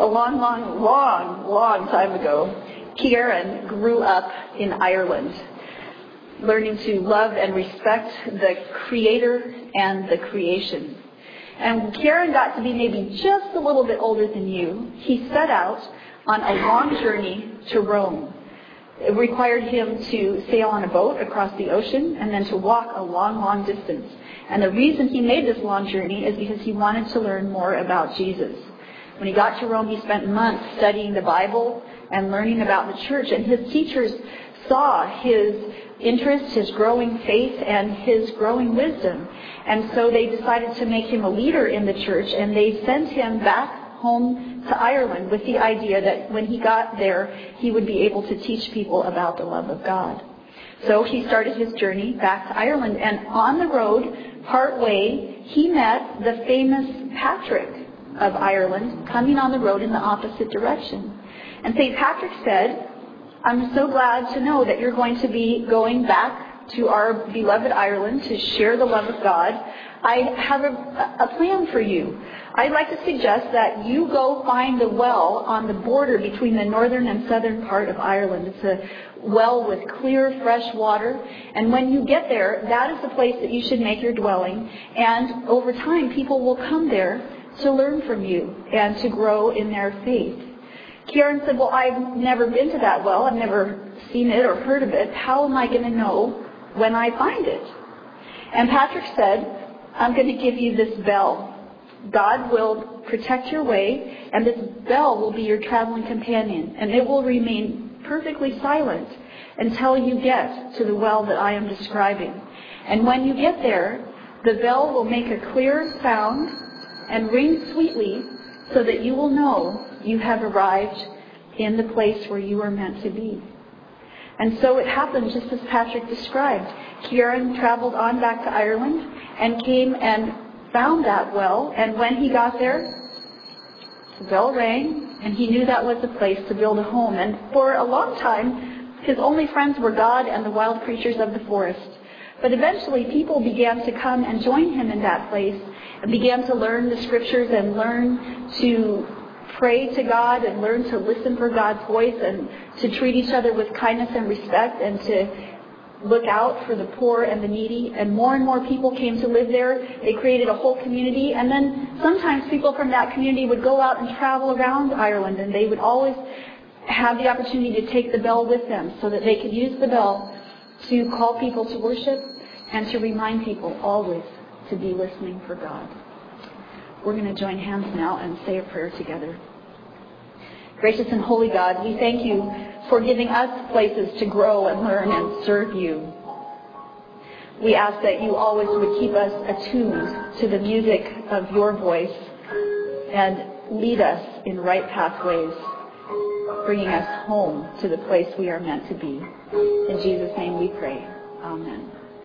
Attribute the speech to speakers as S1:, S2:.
S1: A long time ago, Kieran grew up in Ireland, learning to love and respect the Creator and the creation. And when Kieran got to be maybe just a little bit older than you, he set out on a long journey to Rome. It required him to sail on a boat across the ocean and then to walk a long distance. And the reason he made this long journey is because he wanted to learn more about Jesus. When he got to Rome, he spent months studying the Bible and learning about the church. And his teachers saw his interest, his growing faith, and his growing wisdom. And so they decided to make him a leader in the church, and they sent him back home to Ireland with the idea that when he got there, he would be able to teach people about the love of God. So he started his journey back to Ireland, and on the road, part way, he met the famous Patrick of Ireland coming on the road in the opposite direction. And St. Patrick said, "I'm so glad to know that you're going to be going back to our beloved Ireland to share the love of God. I have a plan for you. I'd like to suggest that you go find the well on the border between the northern and southern part of Ireland. It's a well with clear, fresh water. And when you get there, that is the place that you should make your dwelling. And over time, people will come there to learn from you and to grow in their faith." Kieran said, "Well, I've never been to that well. I've never seen it or heard of it. How am I going to know when I find it?" And Patrick said, "I'm going to give you this bell. God will protect your way, and this bell will be your traveling companion, and it will remain perfectly silent until you get to the well that I am describing. And when you get there, the bell will make a clear sound and ring sweetly so that you will know you have arrived in the place where you are meant to be." And so it happened just as Patrick described. Kieran traveled on back to Ireland and came and found that well. And when he got there, the bell rang, and he knew that was the place to build a home. And for a long time, his only friends were God and the wild creatures of the forest. But eventually, people began to come and join him in that place and began to learn the scriptures and learn to pray to God and learn to listen for God's voice and to treat each other with kindness and respect and to look out for the poor and the needy. And more people came to live there. They created a whole community. And then sometimes people from that community would go out and travel around Ireland, and they would always have the opportunity to take the bell with them so that they could use the bell to call people to worship and to remind people always to be listening for God. We're going to join hands now and say a prayer together. Gracious and holy God, we thank you for giving us places to grow and learn and serve you. We ask that you always would keep us attuned to the music of your voice and lead us in right pathways, bringing us home to the place we are meant to be. In Jesus' name we pray. Amen.